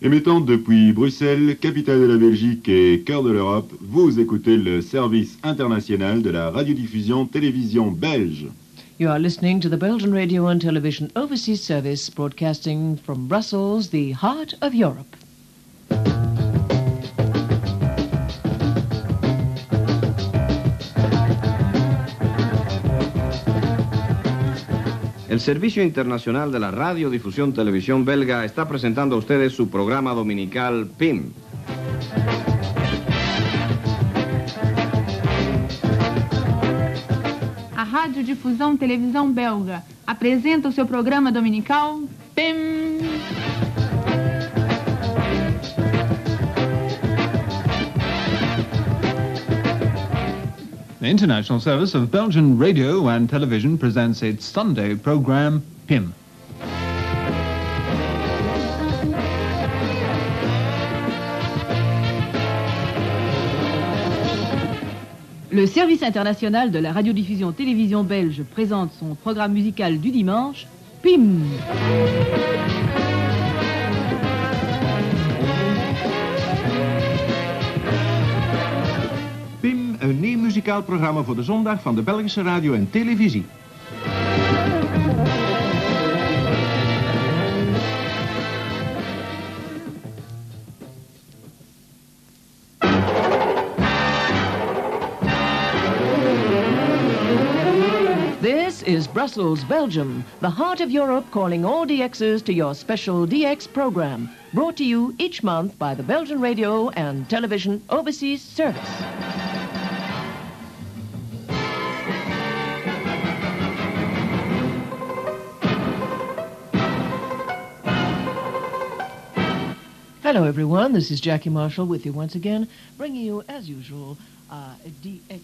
Émettant depuis Bruxelles, capitale de la Belgique et cœur de l'Europe, vous écoutez le service international de la radiodiffusion télévision belge. You are listening to the Belgian Radio and Television Overseas Service, broadcasting from Brussels, the heart of Europe. El Servicio Internacional de la Radiodifusión Televisión Belga está presentando a ustedes su programa dominical PIM. A Radiodifusão Televisão Belga apresenta o seu programa dominical PIM. The International Service of Belgian Radio and Television presents its Sunday program, PIM. Le Service international de la radiodiffusion télévision belge présente son programme musical du dimanche, PIM. PIM, een nieuw muzikaal programma voor de zondag van de Belgische radio en televisie. This is Brussels, Belgium, the heart of Europe, calling all DXers to your special DX program, brought to you each month by the Belgian Radio and Television Overseas Service. Hello everyone, this is Jackie Marshall with you once again, bringing you, as usual, a DX